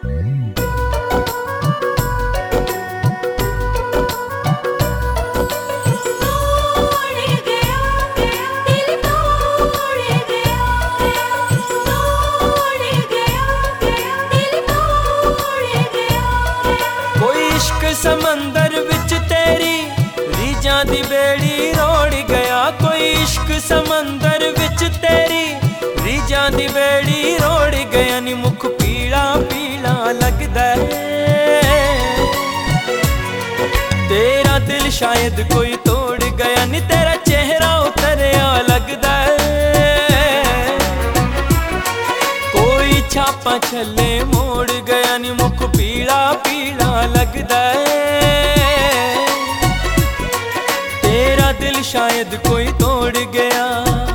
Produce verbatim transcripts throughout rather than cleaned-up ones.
समंदर विच तेरी रीजां दी बेड़ी रोड़ गया। कोई इश्क समंदर विच तेरी रीजां दी बेड़ी रोड़ गया। नी मुख पीला पीला लगदा है तेरा दिल शायद कोई तोड़ गया। नी तेरा चेहरा उतरिया लगदा है कोई छापा छले मोड़ गया। नी मुख पीला पीला लगदा है तेरा दिल शायद कोई तोड़ गया।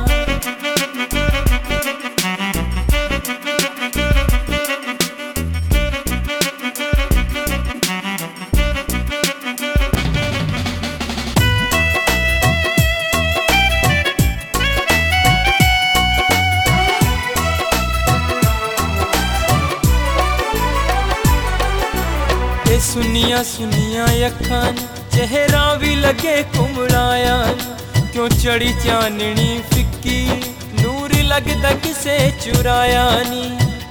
सुनिया सुनिया अखां चेहरा भी लगे कुमड़ाया। क्यों चढ़ी चाननी फिक्की नूर लगदा किसे चुराया नी।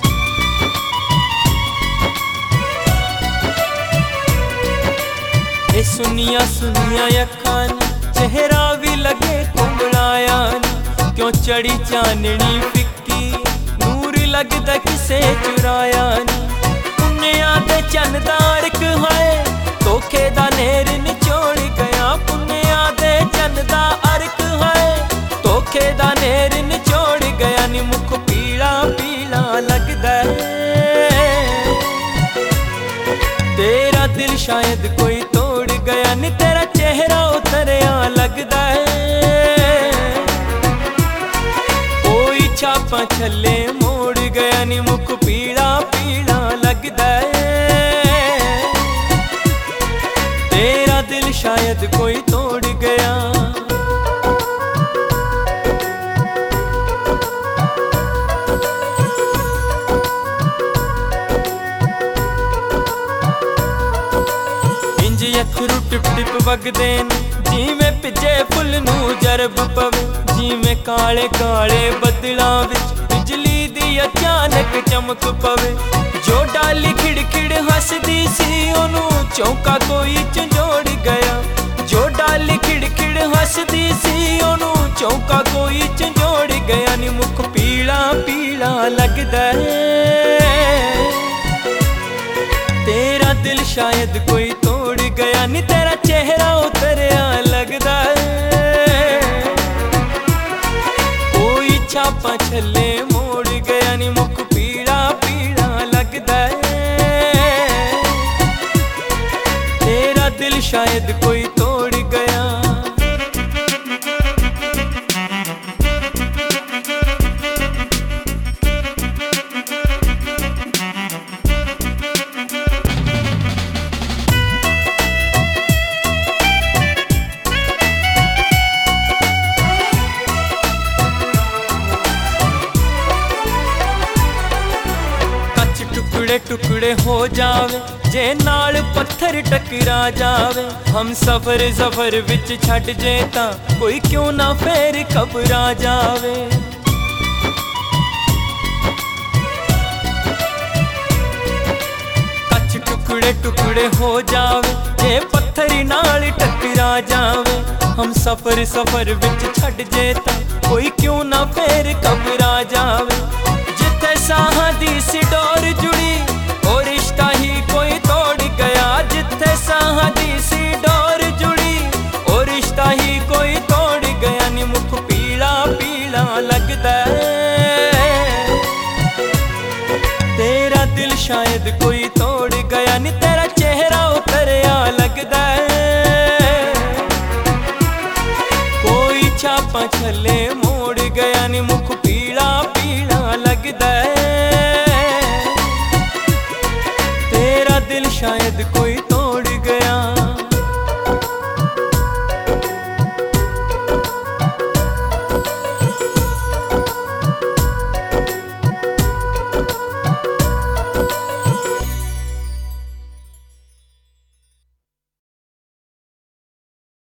ए सुनिया सुनिया अखां चेहरा भी लगे कुमड़ाया। क्यों चढ़ी चाननी फिक्की नूर लगदा किसे चुराया नी। पुन्निया दे चनदार है धोखे दा नेर निचोड़ गया। पुन्निया दे चंदा अर्क है धोखे दा नेर निचोड़ गया। नी मुख पीला पीला लगदा है तेरा दिल शायद कोई तोड़ गया। नी तेरा चेहरा उतरिया लगदा है कोई छापा छले मोड़ गया। नी मुख पीला पीला लगदा है तेरा दिल शायद कोई तोड़ गया। इंज अथरू टिप टिप वगदे जिवें भिजे फुल नू जरब पवे। जिवें काले काले बदलां विच बिजली दी अचानक चमक पवे। जो डाली खिड़ खिड़ हसदी सी ओनू चौका कोई झंझोड़ गया। जो डाली खिड़ खिड़ हसदी सी ओनू चौका कोई झंझोड़ गया। नी मुख पीला पीला लगदा है तेरा दिल शायद कोई तोड़ गया। नी तेरा चेहरा उतरिया लगदा है कोई छापा छले मोड़ गया। नी मुख पीला पीला लगदा है तेरा दिल शायद कोई तोड़ गया। टुकड़े टुकड़े हो जावे जे नाल पत्थर टकरा जावे। हम सफर सफर विच छड़ जे तां कोई क्यों ना फेर घबरा जावे। कच टुकड़े टुकड़े हो जावे जे पत्थर नाल टकरा जावे। हम सफर सफर विच छड़ जे तां कोई क्यों ना फेर घबरा जावे। जिथे साहां दी सी डोर जुड़ी ओ रिश्ता ही कोई तोड़ गया। जिथे साहां दी सी डोर जुड़ी ओ रिश्ता ही कोई तोड़ गया। नी मुख पीला पीला लगदा है तेरा दिल शायद कोई तोड़ गया। नी तेरा चेहरा उतरिया लगदा है कोई छापा छले मोड़ गया। नी मुख पीला पीला लगदा है तेरा दिल शायद कोई